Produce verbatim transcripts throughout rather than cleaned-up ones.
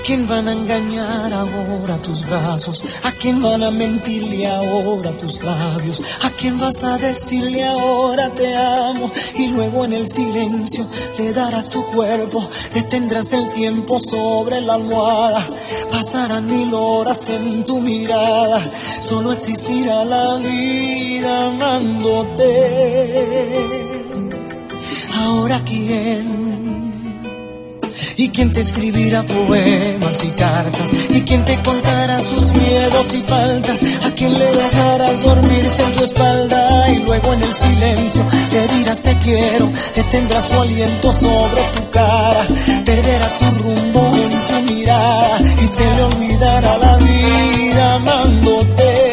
quién van a engañar ahora tus brazos? ¿A quién van a mentirle ahora tus labios? ¿A quién vas a decirle ahora te amo? Y luego en el silencio le darás tu cuerpo, detendrás el tiempo sobre la almohada. Pasarán mil horas en tu mirada, solo existirá la vida amándote. Ahora quién, y quién te escribirá poemas y cartas, y quién te contará sus miedos y faltas, a quién le dejarás dormirse en tu espalda y luego en el silencio le dirás te quiero, que tendrás su aliento sobre tu cara, perderás su rumbo en tu mirada y se le olvidará la vida amándote.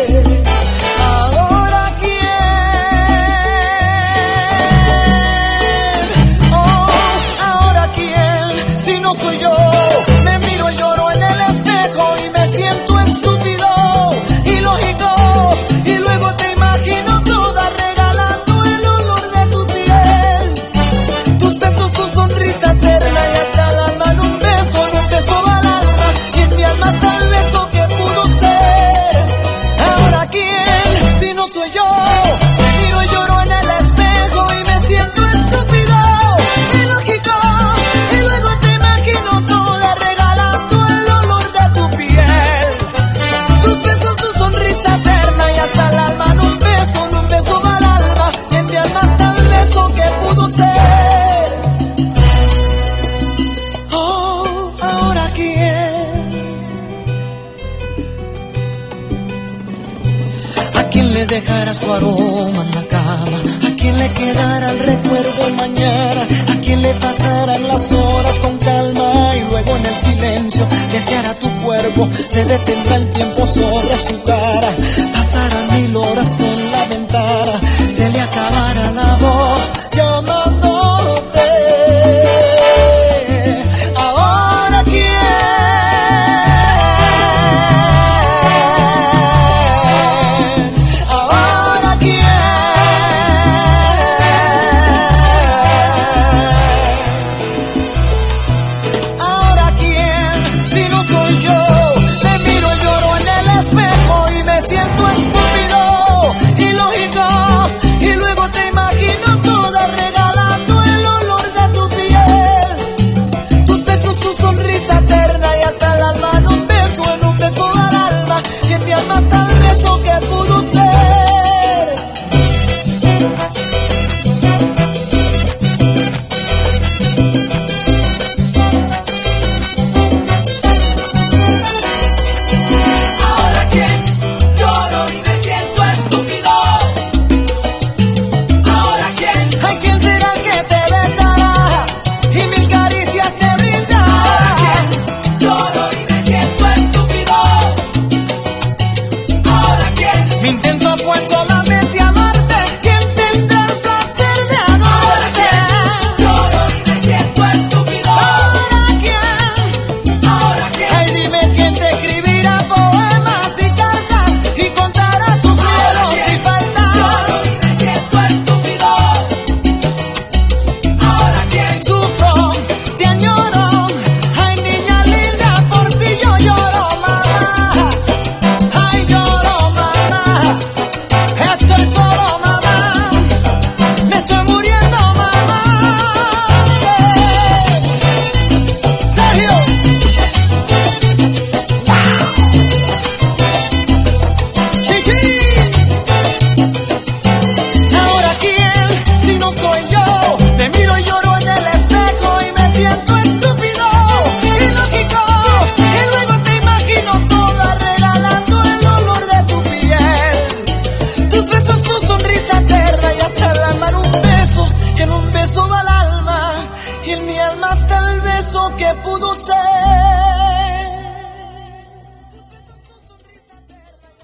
Si no soy yo, me miro y lloro en el espejo y me siento estúpido, ilógico, y luego te imagino toda regalando el olor de tu piel, tus besos, tu sonrisa eterna y hasta el alma en un beso, en un beso al alma, y en mi alma está el beso que pudo ser. Ahora quién, si no soy yo, me miro y lloro en el espejo y me siento estúpido, ilógico. ¿A quién le dejarás tu aroma en la cama? ¿A quién le quedará el recuerdo mañana? ¿A quién le pasarán las horas con calma? Y luego en el silencio deseará tu cuerpo, se detendrá el tiempo sobre su cara. Pasarán mil horas en la ventana, se le acabará la voz llamándote. Ahora quién, mi intento fue solamente amarte, ¿quién tendrá el placer de adorarte? Lloro y me siento estúpido. ¿Ahora quién? ¿Ahora quién? Ay, dime quién te escribirá poemas y cartas y contará sus miedos y faltas. Lloro y me siento estúpido. ¿Ahora quién? Sufro, te añoro, ay niña linda, por ti yo lloro, mamá. Ay, lloro, mamá. Estoy solo, mamá, me estoy muriendo, mamá. Sergio, chichi. Ahora quién, si no soy yo, me miro y lloro en el espejo y me siento estúpido, ilógico, y luego te imagino toda regalando el olor de tu piel, tus besos, tu sonrisa eterna y hasta el alma en un beso, y en un beso va el alma, y en mi alma está el beso que pudo ser.